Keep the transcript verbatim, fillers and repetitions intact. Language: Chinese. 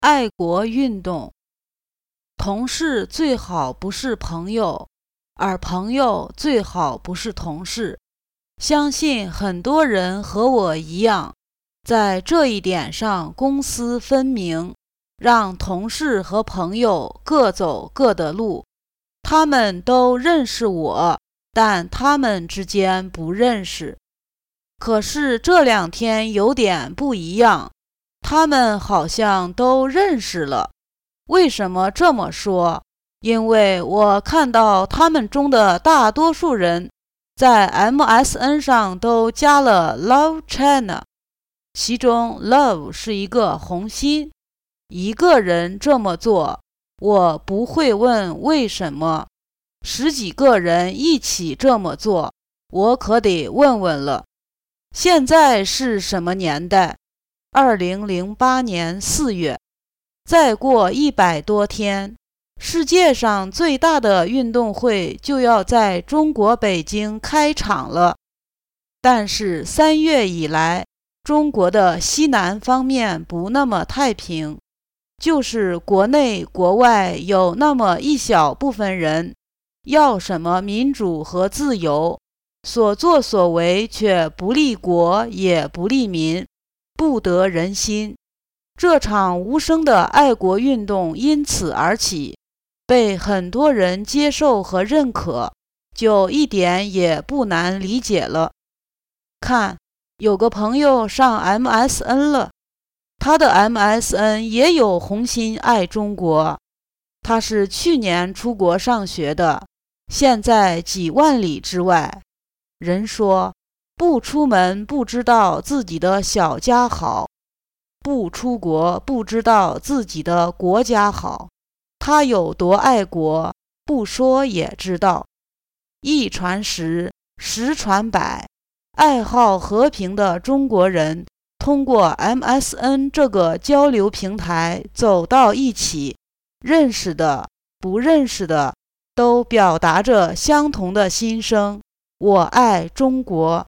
爱国运动。同事最好不是朋友，而朋友最好不是同事。相信很多人和我一样，在这一点上公私分明，让同事和朋友各走各的路。他们都认识我，但他们之间不认识。可是这两天有点不一样，他们好像都认识了。为什么这么说？因为我看到他们中的大多数人在 M S N 上都加了 Love China， 其中 Love 是一个红心。一个人这么做，我不会问为什么。十几个人一起这么做，我可得问问了。现在是什么年代？二零零八年四月。再过一百多天，世界上最大的运动会就要在中国北京开场了。但是三月以来，中国的西南方面不那么太平，就是国内国外有那么一小部分人要什么民主和自由，所作所为却不利国也不利民，不得人心。这场无声的爱国运动因此而起，被很多人接受和认可，就一点也不难理解了。看，有个朋友上 M S N 了，他的 M S N 也有红心爱中国。他是去年出国上学的，现在几万里之外。人说，不出门不知道自己的小家好，不出国不知道自己的国家好。他有多爱国，不说也知道。一传十，十传百，爱好和平的中国人通过 M S N 这个交流平台走到一起，认识的不认识的都表达着相同的心声：我爱中国。